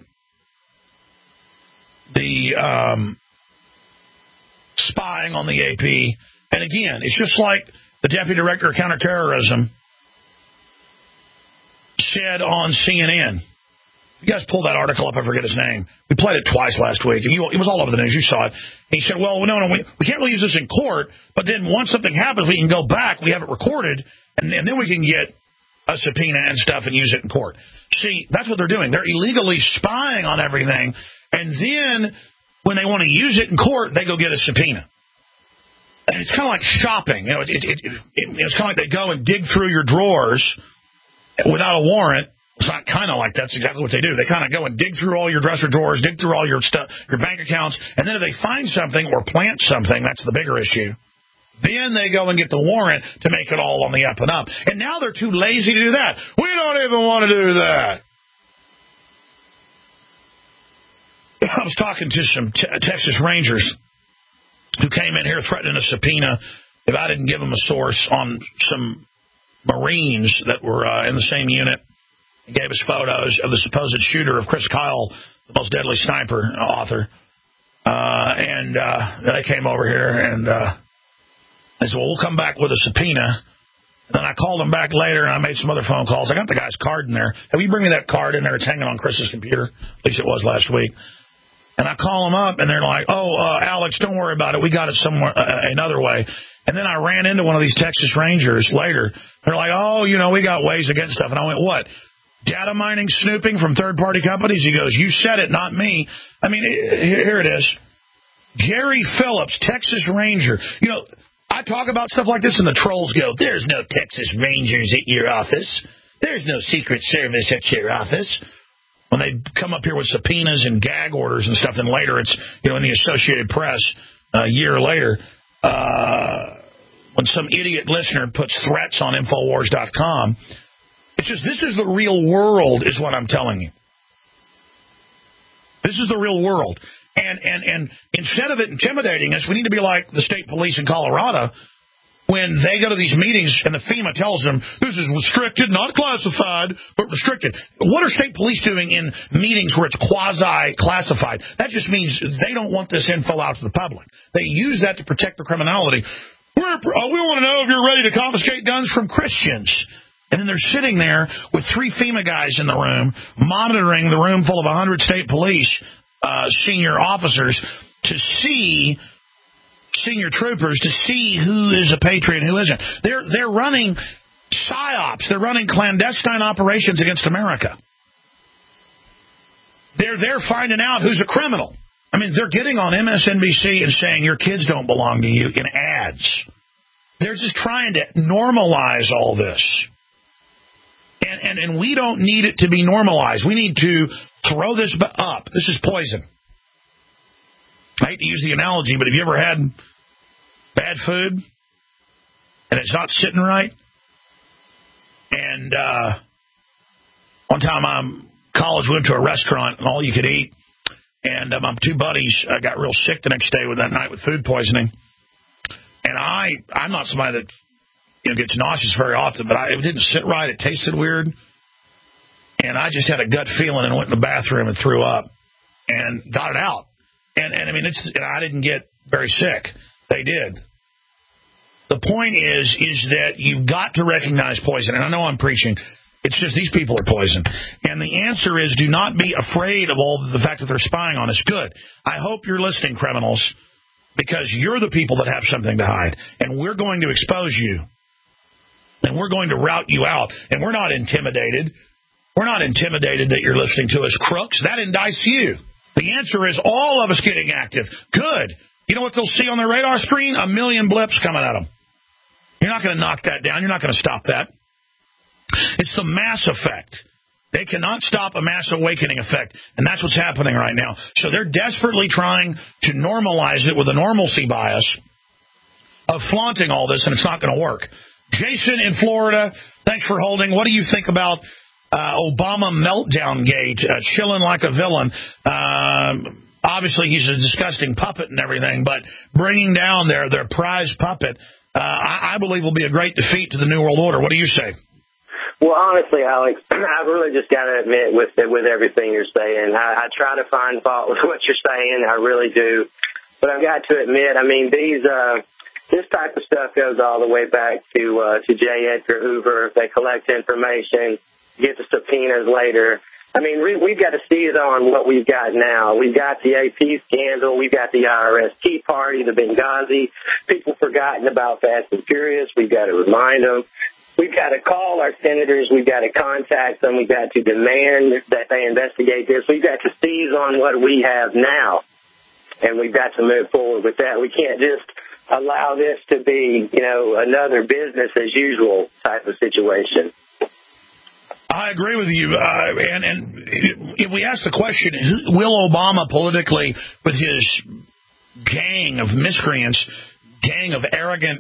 the um, spying on the A P. And again, it's just like the Deputy Director of Counterterrorism said on C N N. You guys pull that article up, I forget his name. We played it twice last week. It was all over the news. You saw it. He said, well, no, no, we, we can't really use this in court, but then once something happens, we can go back, we have it recorded, and, and then we can get a subpoena and stuff and use it in court. See, that's what they're doing. They're illegally spying on everything, and then when they want to use it in court, they go get a subpoena. And it's kind of like shopping. You know, it, it, it, it, it's kind of like they go and dig through your drawers without a warrant. It's not kind of like that's exactly what they do. They kind of go and dig through all your dresser drawers, dig through all your stuff, your bank accounts, and then if they find something or plant something, that's the bigger issue. Then they go and get the warrant to make it all on the up and up. And now they're too lazy to do that. We don't even want to do that. I was talking to some t- Texas Rangers who came in here threatening a subpoena if I didn't give them a source on some Marines that were uh, in the same unit. He gave us photos of the supposed shooter of Chris Kyle, the most deadly sniper author. Uh, and uh, they came over here, and uh, they said, well, we'll come back with a subpoena. And then I called them back later, and I made some other phone calls. I got the guy's card in there. Have you bring me that card in there? It's hanging on Chris's computer. At least it was last week. And I call them up, and they're like, oh, uh, Alex, don't worry about it. We got it somewhere uh, another way. And then I ran into one of these Texas Rangers later. They're like, oh, you know, we got ways against stuff. And I went, what? Data mining, snooping from third-party companies? He goes, you said it, not me. I mean, here it is. Jerry Phillips, Texas Ranger. You know, I talk about stuff like this, and the trolls go, there's no Texas Rangers at your office. There's no Secret Service at your office. When they come up here with subpoenas and gag orders and stuff, then later it's, you know, in the Associated Press a year later, uh, when some idiot listener puts threats on Infowars dot com, it's just, this is the real world, is what I'm telling you. This is the real world. And, and, and instead of it intimidating us, we need to be like the state police in Colorado. When they go to these meetings and the FEMA tells them, this is restricted, not classified, but restricted. What are state police doing in meetings where it's quasi-classified? That just means they don't want this info out to the public. They use that to protect the criminality. We're, uh, we want to know if you're ready to confiscate guns from Christians. And then they're sitting there with three FEMA guys in the room, monitoring the room full of one hundred state police uh, senior officers to see... senior troopers to see who is a patriot and who isn't. They're they're running psyops. They're running clandestine operations against America. They're they're finding out who's a criminal. I mean, they're getting on M S N B C and saying your kids don't belong to you in ads. They're just trying to normalize all this. And and, and we don't need it to be normalized. We need to throw this up. This is poison. I hate to use the analogy, but have you ever had bad food, and it's not sitting right. And uh, one time I'm college, we went to a restaurant, and all you could eat. And uh, my two buddies uh, got real sick the next day with that night with food poisoning. And I, I'm not somebody that you know gets nauseous very often, but I, it didn't sit right. It tasted weird. And I just had a gut feeling and went in the bathroom and threw up and got it out. And, and I mean, it's and I didn't get very sick. They did. The point is, is that you've got to recognize poison. And I know I'm preaching. It's just these people are poison. And the answer is do not be afraid of all the fact that they're spying on us. Good. I hope you're listening, criminals, because you're the people that have something to hide. And we're going to expose you. And we're going to rout you out. And we're not intimidated. We're not intimidated that you're listening to us crooks. That indicts you. The answer is all of us getting active. Good. You know what they'll see on their radar screen? A million blips coming at them. You're not going to knock that down. You're not going to stop that. It's the mass effect. They cannot stop a mass awakening effect, and that's what's happening right now. So they're desperately trying to normalize it with a normalcy bias of flaunting all this, and it's not going to work. Jason in Florida, thanks for holding. What do you think about uh, Obama meltdown gate, uh, chilling like a villain? Um, obviously, he's a disgusting puppet and everything, but bringing down their, their prize puppet, uh, I, I believe will be a great defeat to the New World Order. What do you say? Well, honestly, Alex, I've really just got to admit with with everything you're saying, I, I try to find fault with what you're saying. I really do. But I've got to admit, I mean, these uh, this type of stuff goes all the way back to uh, to J. Edgar Hoover. They collect information, get the subpoenas later. I mean, we, we've got to seize on what we've got now. We've got the A P scandal. We've got the I R S Tea Party, the Benghazi. People forgotten about Fast and Furious. We've got to remind them. We've got to call our senators. We've got to contact them. We've got to demand that they investigate this. We've got to seize on what we have now, and we've got to move forward with that. We can't just allow this to be, you know, another business as usual type of situation. I agree with you. Uh, and, and if we ask the question, will Obama politically, with his gang of miscreants, gang of arrogant,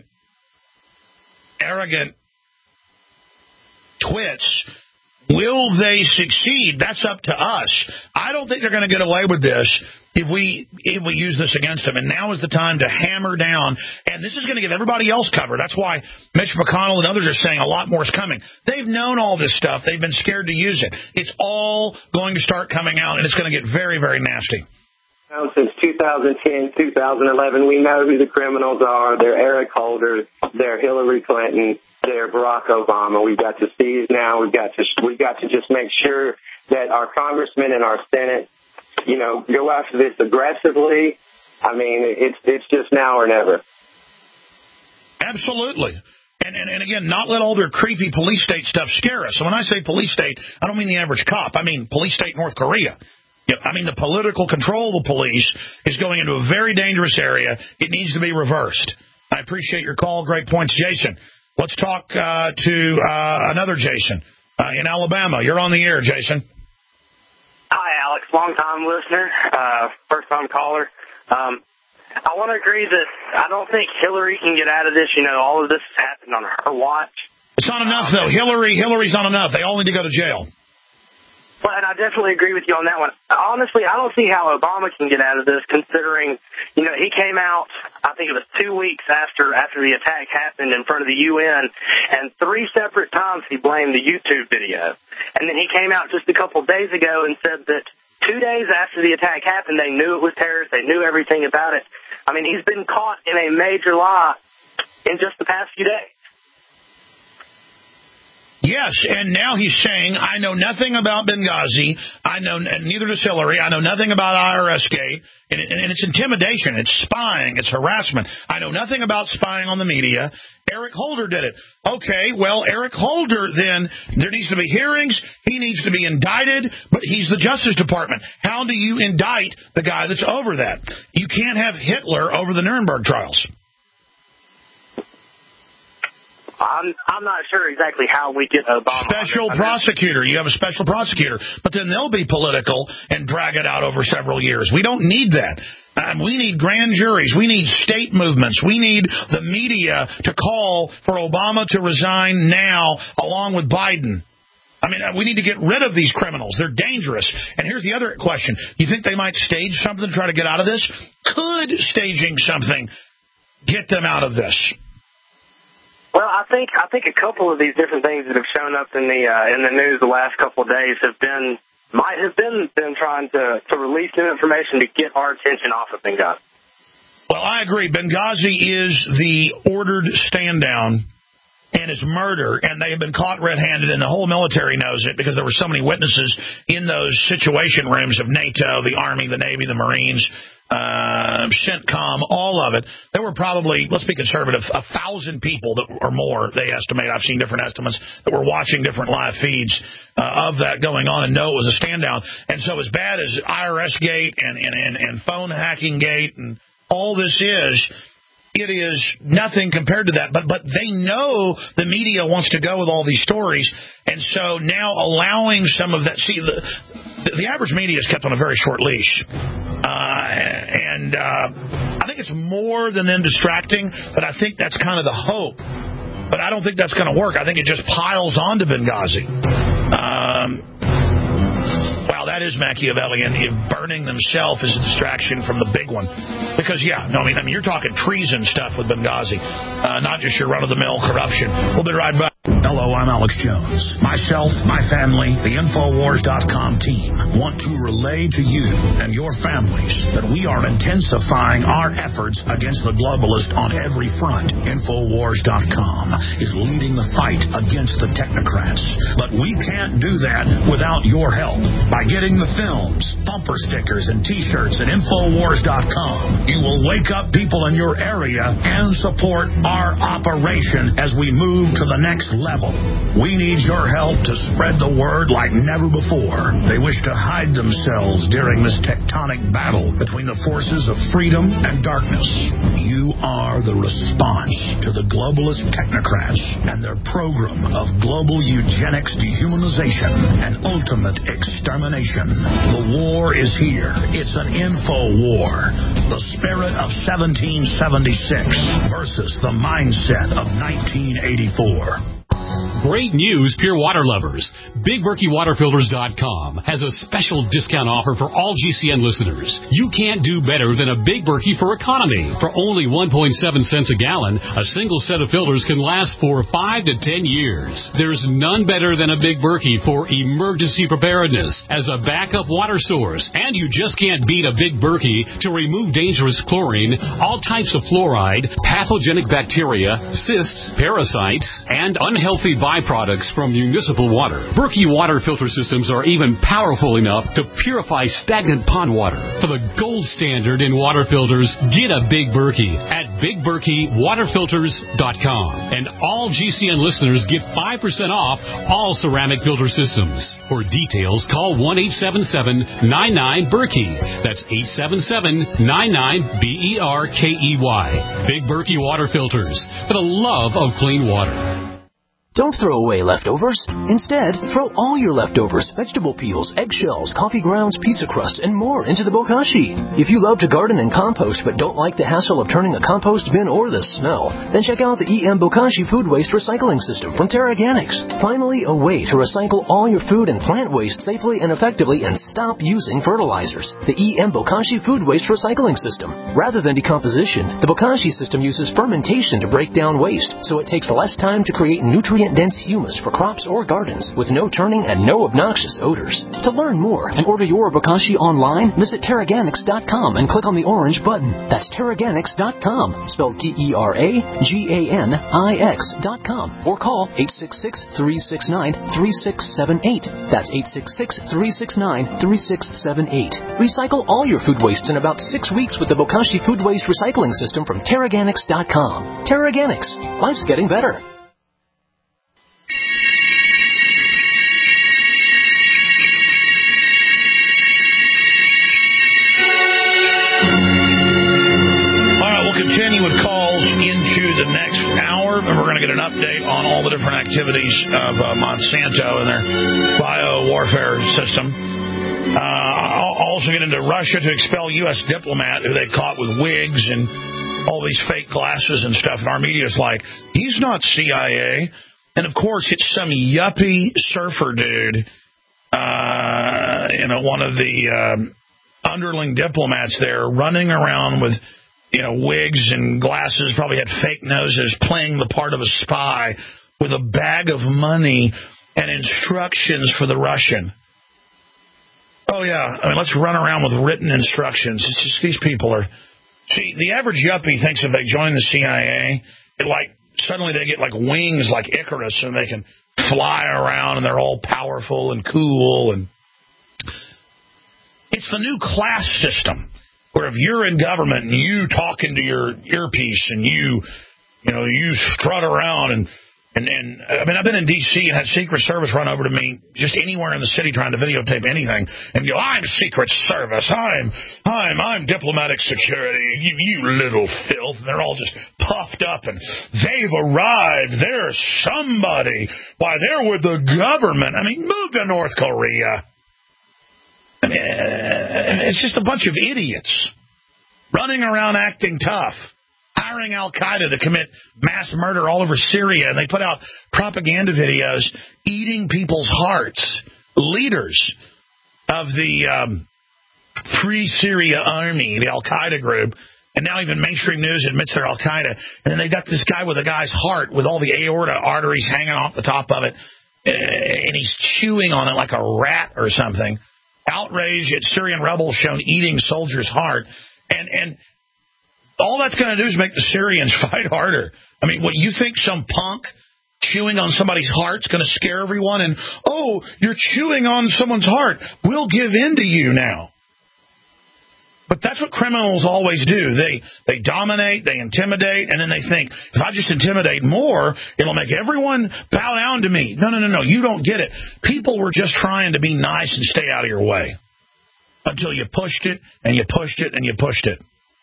arrogant, twits, will they succeed? That's up to us. I don't think they're going to get away with this if we if we use this against them. And now is the time to hammer down. And this is going to give everybody else cover. That's why Mitch McConnell and others are saying a lot more is coming. They've known all this stuff. They've been scared to use it. It's all going to start coming out, and it's going to get very, very nasty. Since two thousand ten, two thousand eleven, we know who the criminals are. They're Eric Holder. They're Hillary Clinton. They're Barack Obama. We've got to seize now. We've got to we've got to just make sure that our congressmen and our Senate, you know, go after this aggressively. I mean, it's it's just now or never. Absolutely. And, and, and again, not let all their creepy police state stuff scare us. So when I say police state, I don't mean the average cop. I mean police state North Korea. I mean, the political control of the police is going into a very dangerous area. It needs to be reversed. I appreciate your call. Great points, Jason. Let's talk uh, to uh, another Jason uh, in Alabama. You're on the air, Jason. Hi, Alex. Long-time listener, uh, first-time caller. Um, I want to agree that I don't think Hillary can get out of this. You know, all of this happened on her watch. It's not enough, though. Hillary, Hillary's not enough. They all need to go to jail. Well, and I definitely agree with you on that one. Honestly, I don't see how Obama can get out of this, considering, you know, he came out, I think it was two weeks after after the attack happened in front of the U N, and three separate times he blamed the YouTube video. And then he came out just a couple of days ago and said that two days after the attack happened, they knew it was terrorist, they knew everything about it. I mean, he's been caught in a major lie in just the past few days. Yes, and now he's saying, I know nothing about Benghazi, I know, and neither does Hillary, I know nothing about I R S Gate, and, and it's intimidation, it's spying, it's harassment. I know nothing about spying on the media. Eric Holder did it. Okay, well, Eric Holder, then, there needs to be hearings, he needs to be indicted, but he's the Justice Department. How do you indict the guy that's over that? You can't have Hitler over the Nuremberg trials. I'm I'm not sure exactly how we get Obama. Special prosecutor. You have a special prosecutor. But then they'll be political and drag it out over several years. We don't need that. Um, we need grand juries. We need state movements. We need the media to call for Obama to resign now, along with Biden. I mean, we need to get rid of these criminals. They're dangerous. And here's the other question. You think they might stage something to try to get out of this? Could staging something get them out of this? Well, I think I think a couple of these different things that have shown up in the uh, in the news the last couple of days have been might have been them trying to, to release new information to get our attention off of Benghazi. Well, I agree. Benghazi is the ordered stand down and it's murder, and they have been caught red-handed, and the whole military knows it because there were so many witnesses in those situation rooms of NATO, the Army, the Navy, the Marines, uh, CENTCOM, all of it. There were probably, let's be conservative, a thousand people that or more, they estimate. I've seen different estimates that were watching different live feeds uh, of that going on and know it was a stand-down. And so as bad as I R S Gate and, and, and, and phone hacking gate and all this is, it is nothing compared to that. But but they know the media wants to go with all these stories, and so now allowing some of that. See, the, the average media is kept on a very short leash. Uh, and uh, I think it's more than them distracting, but I think that's kind of the hope. But I don't think that's going to work. I think it just piles on to Benghazi. Um Wow, that is Machiavellian. If burning themselves is a distraction from the big one. Because, yeah, no, I mean, I mean you're talking treason stuff with Benghazi, uh, not just your run-of-the-mill corruption. We'll be right back. Hello, I'm Alex Jones. Myself, my family, the Infowars dot com team want to relay to you and your families that we are intensifying our efforts against the globalists on every front. Infowars dot com is leading the fight against the technocrats. But we can't do that without your help. By getting the films, bumper stickers, and T-shirts at Infowars dot com, you will wake up people in your area and support our operation as we move to the next level. We need your help to spread the word like never before. They wish to hide themselves during this tectonic battle between the forces of freedom and darkness. You are the response to the globalist technocrats and their program of global eugenics, dehumanization, and ultimate extermination. The war is here. It's an info war. The spirit of seventeen seventy-six versus the mindset of nineteen eighty-four. Great news, Pure Water lovers. Big Berkey Water Filters dot com has a special discount offer for all G C N listeners. You can't do better than a Big Berkey for economy. For only one point seven cents a gallon, a single set of filters can last for five to ten years. There's none better than a Big Berkey for emergency preparedness as a backup water source. And you just can't beat a Big Berkey to remove dangerous chlorine, all types of fluoride, pathogenic bacteria, cysts, parasites, and unhealthy byproducts from municipal water. Berkey water filter systems are even powerful enough to purify stagnant pond water. For the gold standard in water filters, get a Big Berkey at Big Berkey Water Filters dot com. And all G C N listeners get five percent off all ceramic filter systems. For details, call one eight seven seven nine nine Berkey. That's eight seven seven nine nine B E R K E Y. Big Berkey Water Filters, for the love of clean water. Don't throw away leftovers. Instead, throw all your leftovers, vegetable peels, eggshells, coffee grounds, pizza crust, and more into the bokashi. If you love to garden and compost but don't like the hassle of turning a compost bin or the smell, then check out the E M Bokashi Food Waste Recycling System from Terraganics. Finally, a way to recycle all your food and plant waste safely and effectively and stop using fertilizers. The E M Bokashi Food Waste Recycling System. Rather than decomposition, the Bokashi system uses fermentation to break down waste, so it takes less time to create nutrient dense humus for crops or gardens with no turning and no obnoxious odors. To learn more and order your bokashi online, visit Terraganics dot com and click on the orange button. That's Terraganics dot com, spelled T E R A G A N I X dot com, or call eight six six, three six nine, three six seven eight. That's eight six six, three six nine, three six seven eight. Recycle all your food wastes in about six weeks with the Bokashi Food Waste Recycling System from Terraganics dot com. Terraganics. Life's getting better. Get an update on all the different activities of uh, Monsanto and their bio-warfare system. Uh, also get into Russia to expel U S diplomat who they caught with wigs and all these fake glasses and stuff. And our media's like, he's not C I A. And, of course, it's some yuppie surfer dude, uh, you know, one of the um, underling diplomats there running around with, you know, wigs and glasses, probably had fake noses, playing the part of a spy with a bag of money and instructions for the Russian. Oh, yeah. I mean, let's run around with written instructions. It's just these people are... See, the average yuppie thinks if they join the C I A, it like suddenly they get like wings like Icarus and they can fly around and they're all powerful and cool. And it's the new class system where if you're in government and you talk into your earpiece and you, you know, you strut around and And, and I mean, I've been in D C and had Secret Service run over to me just anywhere in the city trying to videotape anything. And go, I'm Secret Service. I'm, I'm, I'm diplomatic security. You, you little filth. And they're all just puffed up and they've arrived. They're somebody. Why, they're with the government. I mean, move to North Korea. I mean, it's just a bunch of idiots running around acting tough. Hiring Al-Qaeda to commit mass murder all over Syria, and they put out propaganda videos eating people's hearts. Leaders of the um, Free Syria Army, the Al-Qaeda group, and now even mainstream news admits they're Al-Qaeda. And then they got this guy with a guy's heart with all the aorta arteries hanging off the top of it, and he's chewing on it like a rat or something. Outrage at Syrian rebels shown eating soldiers' heart. And... and all that's going to do is make the Syrians fight harder. I mean, what, you think some punk chewing on somebody's heart's going to scare everyone? And, oh, you're chewing on someone's heart. We'll give in to you now. But that's what criminals always do. They they dominate, they intimidate, and then they think, if I just intimidate more, it'll make everyone bow down to me. No, no, no, no, you don't get it. People were just trying to be nice and stay out of your way until you pushed it, and you pushed it, and you pushed it.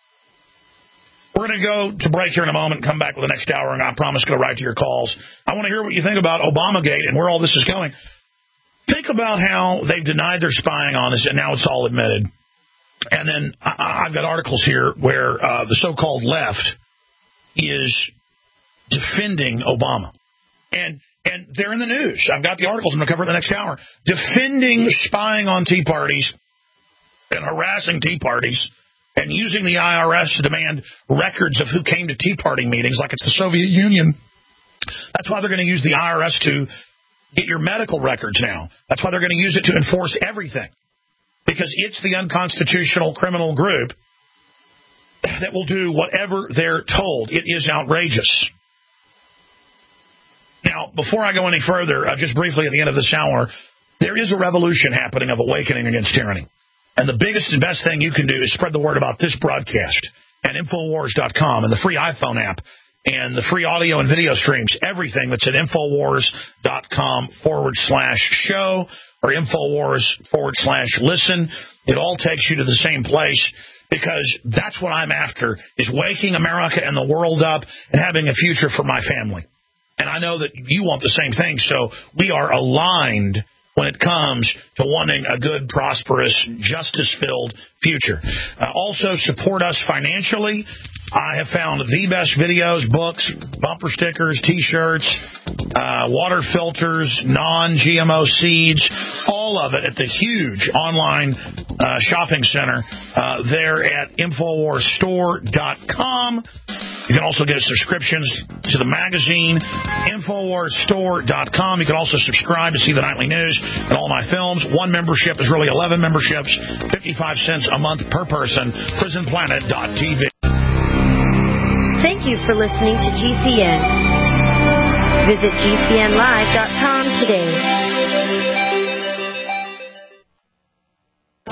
We're going to go to break here in a moment, come back with the next hour, and I promise to go right to your calls. I want to hear what you think about Obamagate and where all this is going. Think about how they've denied their spying on us, and now it's all admitted. And then I, I've got articles here where uh, the so-called left is defending Obama. And and they're in the news. I've got the articles I'm going to cover in the next hour. Defending spying on Tea Parties and harassing Tea Parties and using the I R S to demand records of who came to Tea Party meetings like it's the Soviet Union. That's why they're going to use the I R S to get your medical records now. That's why they're going to use it to enforce everything. Because it's the unconstitutional criminal group that will do whatever they're told. It is outrageous. Now, before I go any further, uh, just briefly at the end of this hour, there is a revolution happening of awakening against tyranny. And the biggest and best thing you can do is spread the word about this broadcast at Infowars dot com and the free iPhone app and the free audio and video streams, everything that's at Infowars dot com forward slash show or Infowars forward slash listen. It all takes you to the same place because that's what I'm after, is waking America and the world up and having a future for my family. And I know that you want the same thing, so we are aligned when it comes to wanting a good, prosperous, justice-filled future. Uh, also, support us financially. I have found the best videos, books, bumper stickers, T-shirts, uh, water filters, non-G M O seeds, all of it at the huge online uh, shopping center uh, there at Infowars store dot com. You can also get subscriptions to the magazine, Infowars store dot com. You can also subscribe to see the nightly news and all my films. One membership is really eleven memberships, fifty-five cents a month per person, prison planet dot t v. Thank you for listening to G C N. Visit G C N live dot com today. Introducing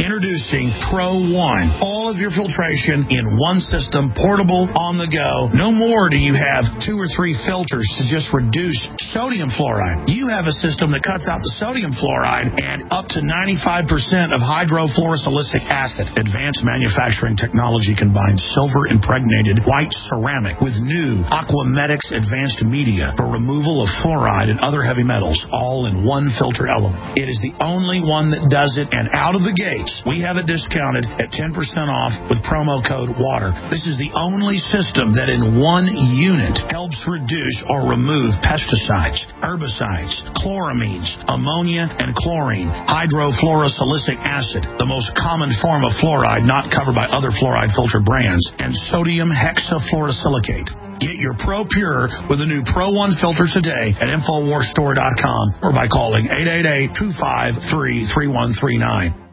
introducing Pro One. All of your filtration in one system, portable, on the go. No more do you have two or three filters to just reduce sodium fluoride. You have a system that cuts out the sodium fluoride and up to ninety-five percent of hydrofluorosilicic acid. Advanced manufacturing technology combines silver-impregnated white ceramic with new Aquamedics advanced media for removal of fluoride and other heavy metals, all in one filter element. It is the only one that does it, and out of the gates, we have it discounted at ten percent off with promo code WATER. This is the only system that in one unit helps reduce or remove pesticides, herbicides, chloramines, ammonia, and chlorine, hydrofluorosilicic acid, the most common form of fluoride not covered by other fluoride filter brands, and sodium hexafluorosilicate. Get your Pro Pure with the new Pro One filter today at Infowars Store dot com or by calling eight eight eight, two five three, three one three nine.